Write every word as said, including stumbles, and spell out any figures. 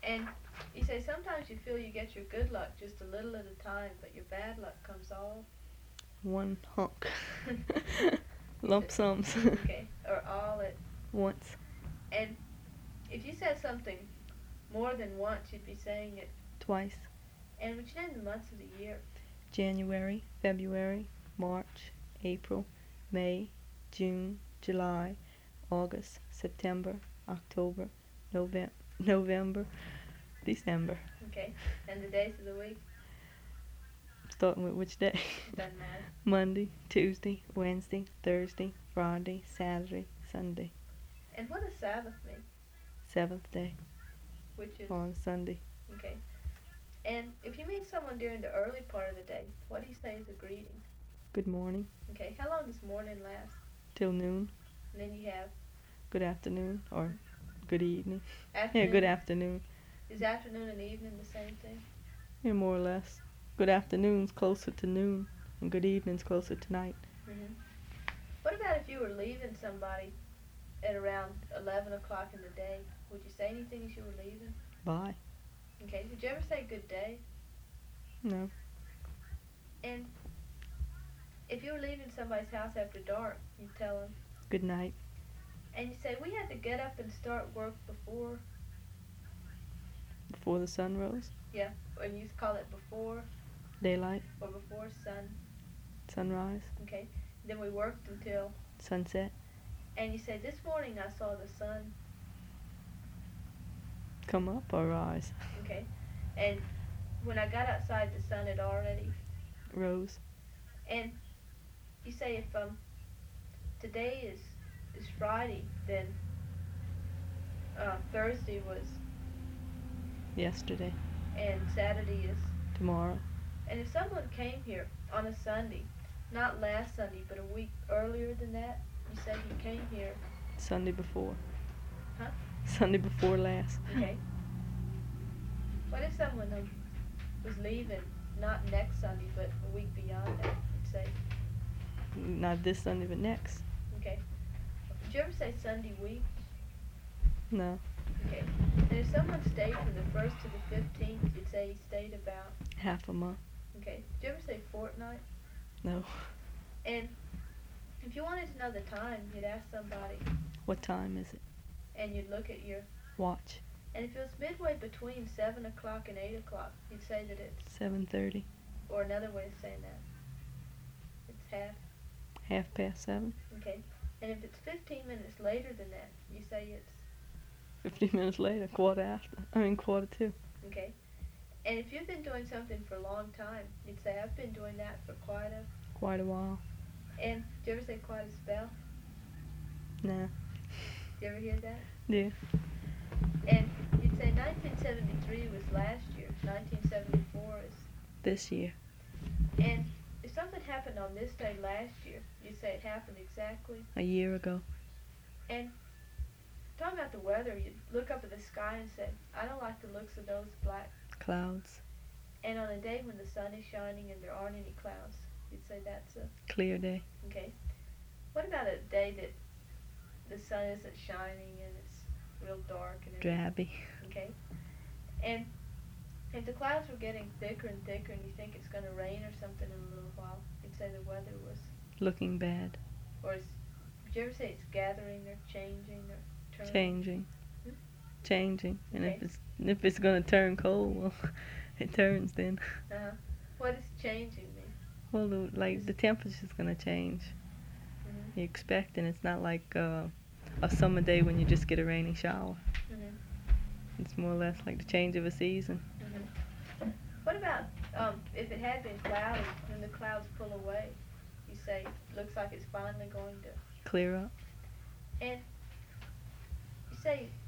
And you say sometimes you feel you get your good luck just a little at a time, but your bad luck comes all. One hunk. Lump sums. Okay, or all at once. And if you said something more than once, you'd be saying it twice. And would you name the months of the year? January, February, March, April, May, June, July, August, September, October, November, November, December. Okay. And the days of the week? Starting with which day? Doesn't matter. Monday, Tuesday, Wednesday, Thursday, Friday, Saturday, Sunday. And what does Sabbath mean? Seventh day. Which is? On Sunday. Okay. And if you meet someone during the early part of the day, what do you say is a greeting? Good morning. Okay. How long does morning last? Till noon. And then you have? Good afternoon or good evening. Afternoon. Yeah, good afternoon. Is afternoon and evening the same thing? Yeah, more or less. Good afternoon's closer to noon, and good evening's closer to night. Mm-hmm. What about if you were leaving somebody at around eleven o'clock in the day? Would you say anything as you were leaving? Bye. Okay. Did you ever say good day? No. And if you were leaving somebody's house after dark, you tell them good night. And you say we had to get up and start work before. Before the sun rose. Yeah, and you call it before. Daylight. Or before sun. Sunrise. Okay. Then we worked until sunset. And you say this morning I saw the sun come up or rise. Okay. And when I got outside, the sun had already rose. And you say if um today is is Friday, then uh, Thursday was yesterday. And Saturday is tomorrow. And if someone came here on a Sunday, not last Sunday, but a week earlier than that, you said he came here Sunday before. Huh? Sunday before last. Okay. What if someone um, was leaving not next Sunday, but a week beyond that? You'd say. Not this Sunday, but next. Okay. Did you ever say Sunday week? No. Okay. And if someone stayed from the first to the fifteenth, you'd say he stayed about half a month. Okay. Did you ever say fortnight? No. And if you wanted to know the time, you'd ask somebody. What time is it? And you'd look at your watch. And if it was midway between seven o'clock and eight o'clock, you'd say that it's seven thirty. Or another way of saying that, it's half. Half past seven. Okay. And if it's fifteen minutes later than that, you say it's fifteen minutes later, quarter after. I mean quarter two. Okay. And if you've been doing something for a long time, you'd say I've been doing that for quite a quite a while. And do you ever say quite a spell? No. Do you ever hear that? Yeah. And you'd say nineteen seventy-three was last year, nineteen seventy-four is this year. And if something happened on this day last year, you'd say it happened exactly a year ago. And talking about the weather, you'd look up at the sky and say, I don't like the looks of those black clouds. And on a day when the sun is shining and there aren't any clouds, you'd say that's a clear day. Okay. What about a day that the sun isn't shining and it's real dark and drabby? Okay. And if the clouds were getting thicker and thicker and you think it's going to rain or something in a little while, you'd say the weather was looking bad. Or is, did you ever say it's gathering or changing or turning? Changing. Hmm? Changing. And okay. if it's if it's going to turn cold, well, it turns then. Uh-huh. What does changing mean? Well, the, like the temperature's going to change. Mm-hmm. You expect, and it's not like uh, a summer day when you just get a rainy shower. Mm-hmm. It's more or less like the change of a season. Mm-hmm. What about um, if it had been cloudy, when the clouds pull away, you say, looks like it's finally going to clear up. And you say